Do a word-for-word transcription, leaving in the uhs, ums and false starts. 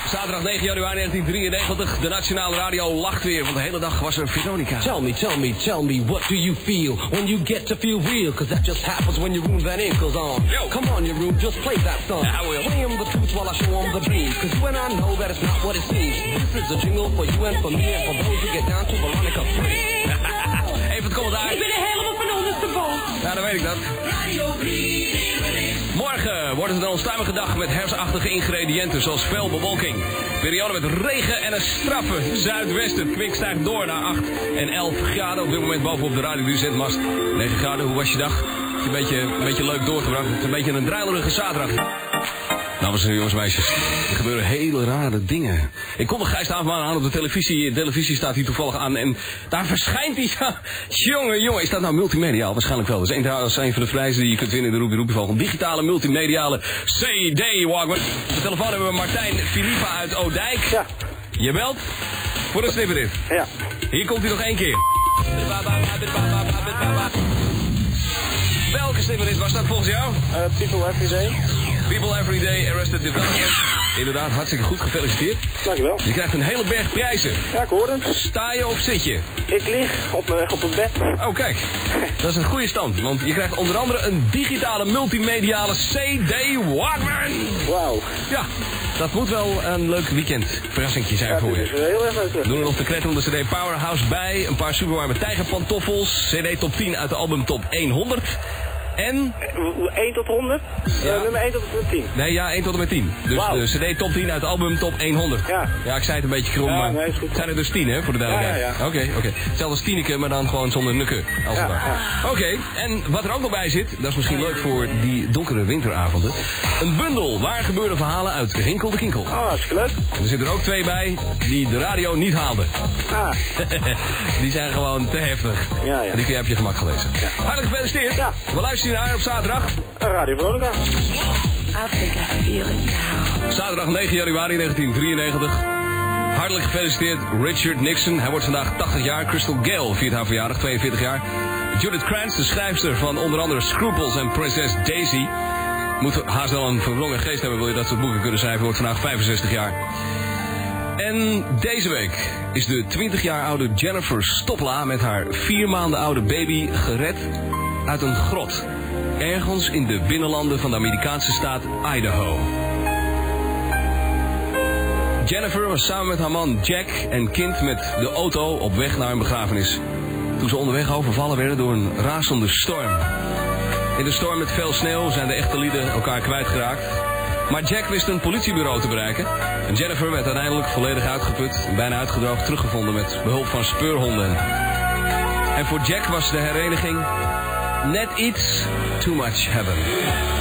Zaterdag negen januari negentien drieënnegentig. De Nationale Radio lacht weer, want de hele dag was er Veronica. Tell me, tell me, tell me, what do you feel when you get to feel real? Cause that just happens when your room that ankles on. Yo. Come on, your room, just play that song. Yeah, I will. Play him the truth while I show him the beam. Cause you and I know that it's not what it seems. This is a jingle for you and for me and for those who get down to Veronica Free. Even het commentaar. Ik ben er helemaal van ondersteboven. Ja, dan weet ik dat. Morgen wordt het een onstuimige dag met herfstachtige ingrediënten zoals veel bewolking. Periode met regen en een straffe zuidwesten. Het kwik stijgt door naar acht en elf graden. Op dit moment bovenop de Radio drie zendmast. negen graden, hoe was je dag? Is een beetje, een beetje leuk doorgebracht. Het is een beetje een druilerige zaterdag. Dames en jongens, meisjes, er gebeuren hele rare dingen. Ik kom een Gijs Haafman aan op de televisie. De televisie staat hier toevallig aan en daar verschijnt hij. Jongen, jongen, is dat nou multimediaal? Waarschijnlijk wel. Dat is een, dat is een van de prijzen die je kunt winnen in de Roepie Roepie van. Digitale multimediale C D Walkman. De telefoon hebben we Martijn Filipa uit Oudijk. Ja. Je belt voor een snipperit. Ja. Hier komt hij nog één keer. Welke snipperit was dat volgens jou? Uh, people every day. People Every Day Arrested Development. Inderdaad, hartstikke goed, gefeliciteerd. Dankjewel. Je krijgt een hele berg prijzen. Ja, ik hoor het. Sta je of zit je? Ik lig op mijn weg op het bed. Oh, kijk. Dat is een goede stand, want je krijgt onder andere een digitale multimediale C D Walkman. Wauw. Ja, dat moet wel een leuk weekend verrassingje zijn Ja, voor dit is je. heel erg leuk. Doen er nog de kletterende C D Powerhouse bij, een paar superwarme tijgerpantoffels, C D top tien uit de album top honderd. En? één tot honderd? Ja. Uh, nummer één tot en met tien. Nee, ja, één tot en met tien. Dus Wow. de C D top tien uit het album top honderd. Ja. Ja, ik zei het een beetje krom, Ja, maar nee, is goed. het zijn er dus tien, hè, voor de duidelijkheid. Ja, ja, ja. Oké, oké. Okay. Hetzelfde als Tieneke, maar dan gewoon zonder nukken, als Ja, het ware. ja. Oké, en wat er ook nog bij zit, dat is misschien leuk voor die donkere winteravonden. Een bundel waar gebeurde verhalen uit Rinkel de Kinkel. Oh, hartstikke leuk. En er zitten er ook twee bij die de radio niet haalden. Ah. Die zijn gewoon te heftig. Ja, ja. En die kun je op je gemak gelezen. Ja. Hartelijk gefeliciteerd. Ja. We luisteren naar op zaterdag. Radio Veronica. I think I feel it now. Zaterdag negen januari negentien drieënnegentig. Hartelijk gefeliciteerd Richard Nixon. Hij wordt vandaag tachtig jaar. Crystal Gale viert haar verjaardag, tweeënveertig jaar. Judith Krantz, de schrijfster van onder andere Scruples en Prinses Daisy. Moet haast wel een verwrongen geest hebben, wil je dat soort boeken kunnen schrijven. Wordt vandaag vijfenzestig jaar. En deze week is de twintig jaar oude Jennifer Stopla met haar vier maanden oude baby gered uit een grot. Ergens in de binnenlanden van de Amerikaanse staat Idaho. Jennifer was samen met haar man Jack en kind met de auto op weg naar een begrafenis. Toen ze onderweg overvallen werden door een razende storm. In de storm met veel sneeuw zijn de echte lieden elkaar kwijtgeraakt. Maar Jack wist een politiebureau te bereiken. En Jennifer werd uiteindelijk volledig uitgeput en bijna uitgedroogd teruggevonden met behulp van speurhonden. En voor Jack was de hereniging net iets too much heaven.